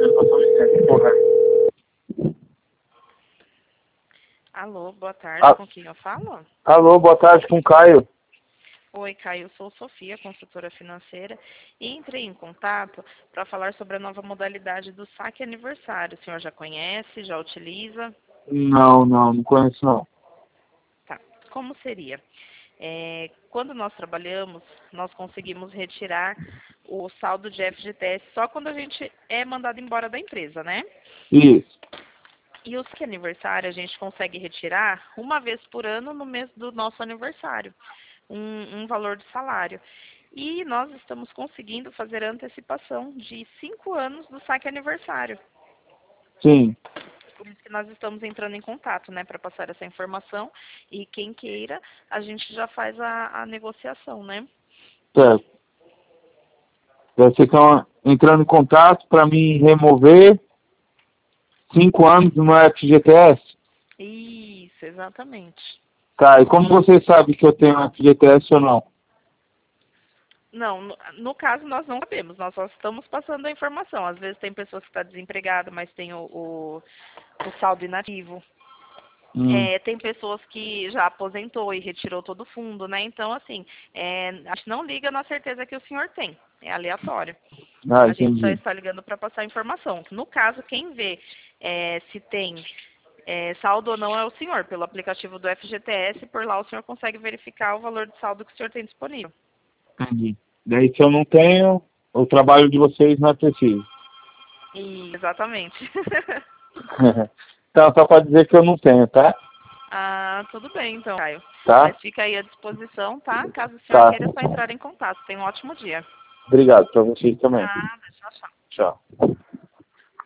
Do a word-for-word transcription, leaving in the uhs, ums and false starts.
Alô, boa tarde, Ah, com quem eu falo? alô, boa tarde, com o Caio. Oi, Caio, eu sou Sofia, consultora financeira, e entrei em contato para falar sobre a nova modalidade do saque aniversário. O senhor já conhece, já utiliza? Não, não, não conheço não. Tá. Como seria? É, quando nós trabalhamos, nós conseguimos retirar o saldo de F G T S só quando a gente é mandado embora da empresa, né? Isso. E o saque aniversário a gente consegue retirar uma vez por ano no mês do nosso aniversário, um, um valor de salário. E nós estamos conseguindo fazer a antecipação de cinco anos do saque aniversário. Sim. Por isso que nós estamos entrando em contato, né, para passar essa informação. E quem queira, a gente já faz a, a negociação, né? Certo. Vocês estão entrando em contato para me remover cinco anos no F G T S? Isso, exatamente. Tá, e como você sabe que eu tenho F G T S ou não? Não, no, no caso nós não sabemos, nós só estamos passando a informação. Às vezes tem pessoas que estão desempregadas, mas tem o, o, o saldo inativo. Hum. É, tem pessoas que já aposentou e retirou todo o fundo, né? Então, assim, é, acho que não liga na certeza que o senhor tem. É aleatório. Ah, A gente só entendi. está ligando para passar a informação. No caso, quem vê é, se tem é, saldo ou não é o senhor. Pelo aplicativo do F G T S, por lá o senhor consegue verificar o valor de saldo que o senhor tem disponível. Entendi. Daí se eu não tenho, o trabalho de vocês não é preciso. E, exatamente. Então, só para dizer que eu não tenho, tá? Ah, tudo bem então, Caio. Tá? Mas fica aí à disposição, tá? Caso o senhor Tá. queira, é só entrar em contato. Tenha um ótimo dia. Obrigado para vocês também. Nada, tchau, tchau. Tchau.